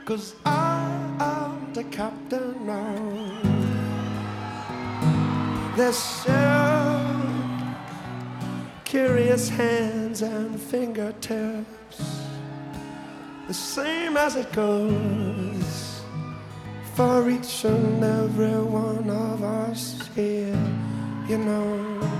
'cause I am the captain now. There's so curious hands and fingertips, the same as it goes for each and every one of us here, you know.